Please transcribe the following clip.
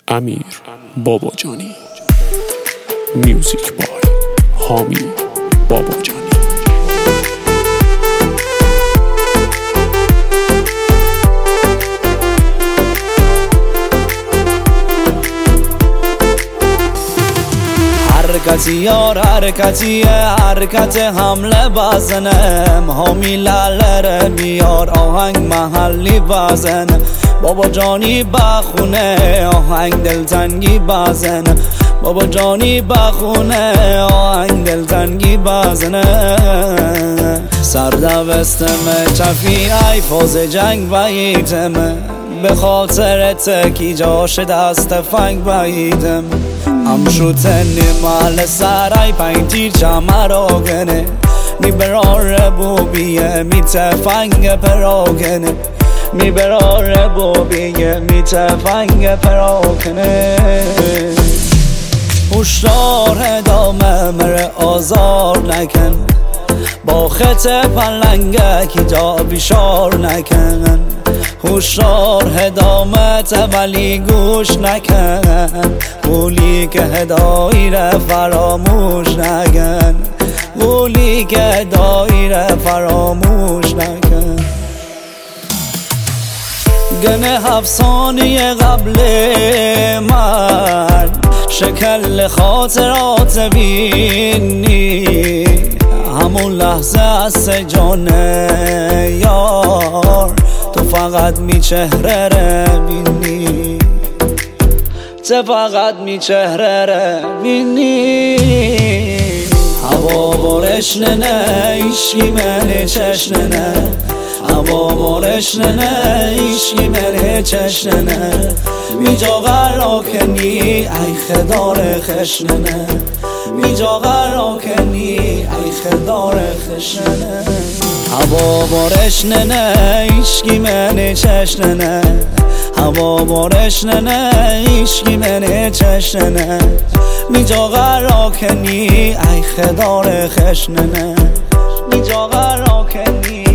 امیر باباجانی. میوزیک بای حامی باباجانی. حرکتی یار حرکتی حرکت حمله بزنم حامی لالره بیار آهنگ محلی بزنم بابا جانی بخونه آهنگ دلتنگی بزنم بابا جانی بخونه آهنگ دلتنگی بزنم سردوستم چفی ای فاز جنگ بایدم به خاطرت کی جاش دست فنگ بایدم امشوتن مال سرای پنج تیر چمراغنه می برار بوبیه می تفنگ پراغنه می برار بوبیه می تفنگ پراغنه هشدار ادامه مره آزار نکن با خط پلنگه کی جا بیشار نکن هشدار هدامت ولی گوش نکن قولی که هدایی را فراموش نکن قولی که هدایی را فراموش نکن گنه 7 ثانیه قبل من شکل خاطرات بینی همون لحظه از جان یار تو فقط می چهره رو بینی تو فقط می چهره رو بینی هوا بارش نه ایشکی من چشن نه هوا بارش نه ایشکی من چشن نه می جا قرار کنی ای خدار خشنه می جا قرار کنی ای خدار خشنه هوا بارش نه ایشکی من چشن نه هوا بارش نه ایشکی من چشن نه می جا قرار کنی ای خدار خشنه می جا قرار کنی